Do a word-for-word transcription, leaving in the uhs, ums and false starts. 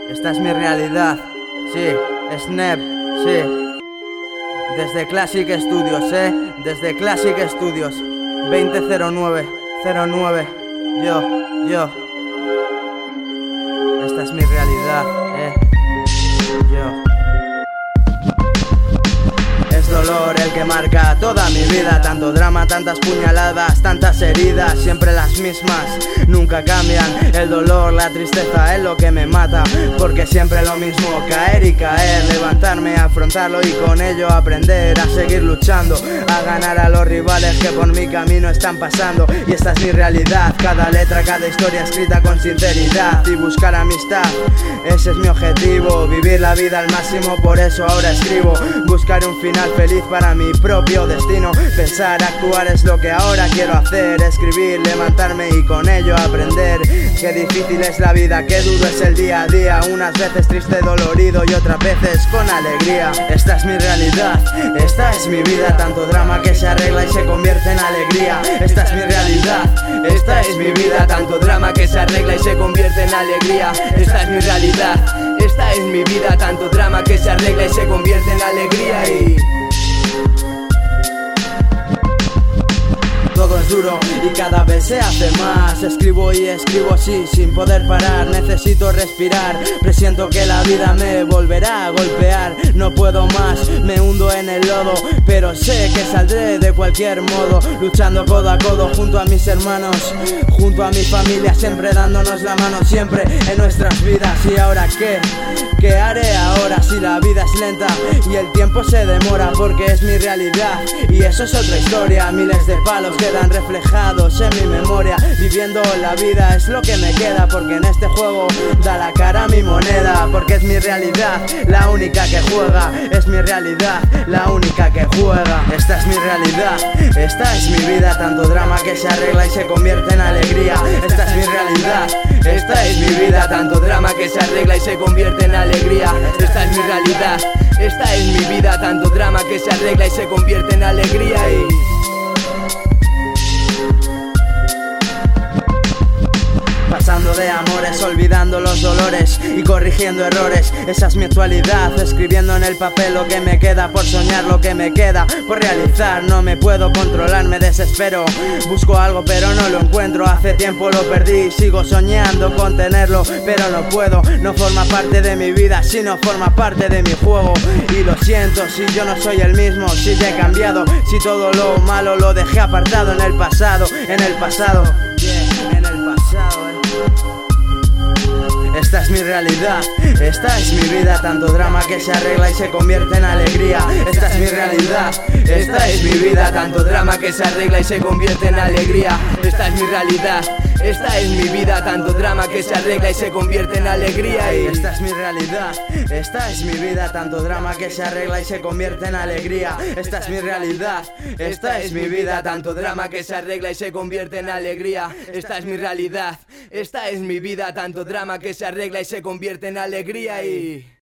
Esta es mi realidad, sí, Snap, sí. Desde Classic Studios, eh, desde Classic Studios, veinte cero nueve cero nueve, yo, yo. Esta es mi realidad, eh, yo. Es dolor el que marca toda mi vida, tanto drama, tantas puñaladas, tantas heridas, siempre las mismas, nunca cambian. El dolor, la tristeza es lo que me mata, porque siempre lo mismo, caer y caer, levantarme, afrontarlo y con ello aprender a seguir luchando, a ganar a los rivales que por mi camino están pasando. Y esta es mi realidad, cada letra, cada historia escrita con sinceridad y buscar amistad, ese es mi objetivo, vivir la vida al máximo, por eso ahora escribo, buscar un final feliz para mi propio destino. Pensar, actuar es lo que ahora quiero hacer, escribir, levantarme y con ello aprender. Qué difícil es la vida, qué duro es el día a día, unas veces triste, dolorido y otras veces con alegría. Esta es mi realidad, esta es mi vida, tanto drama que se arregla y se convierte en alegría. Esta es mi realidad, esta es mi vida, tanto drama que se arregla y se convierte en alegría. Esta es mi realidad, esta es mi vida, tanto drama que se arregla y se convierte en alegría. Y todo es duro y cada vez se hace más. Escribo y escribo así sin poder parar. Necesito respirar, presiento que la vida me volverá a golpear. No puedo más, me hundo en el lodo, pero sé que saldré de cualquier modo, luchando codo a codo junto a mis hermanos, junto a mi familia, siempre dándonos la mano, siempre en nuestras vidas. ¿Y ahora qué? ¿Qué haré ahora si la vida es lenta y el tiempo se demora? Porque es mi realidad y eso es otra historia. Miles de palos quedan reflejados en mi memoria. Viviendo la vida es lo que me queda, porque en este juego da la cara mi moneda. Porque es mi realidad, la única que juega. Es mi realidad, la única que juega. Esta es mi realidad, esta es mi vida, tanto drama que se arregla y se convierte en alegría. Esta es mi realidad, esta es mi vida, tanto drama que se arregla y se convierte en alegría. Esta es mi realidad, esta es mi vida, tanto drama que se arregla y se convierte en alegría. Y pasando de amores, olvidando los dolores y corrigiendo errores. Esa es mi actualidad, escribiendo en el papel lo que me queda por soñar, lo que me queda por realizar. No me puedo controlar, me desespero, busco algo pero no lo encuentro. Hace tiempo lo perdí, sigo soñando con tenerlo, pero no puedo. No forma parte de mi vida, sino forma parte de mi juego. Y lo siento si yo no soy el mismo, si ya he cambiado, si todo lo malo lo dejé apartado en el pasado, en el pasado, yeah, en el pasado, eh. Esta es mi realidad, esta es mi vida, tanto drama que se arregla y se convierte en alegría. Esta es mi realidad, esta es mi vida, tanto drama que se arregla y se convierte en alegría. Esta es mi realidad, esta es mi vida, tanto drama que se arregla y se convierte en alegría. Y esta es mi realidad, esta es mi vida, tanto drama que se arregla y se convierte en alegría. Esta es mi realidad, esta es mi vida, tanto drama que se arregla y se convierte en alegría. Esta es mi realidad, esta es mi vida, tanto drama que se arregla y se convierte en alegría. Y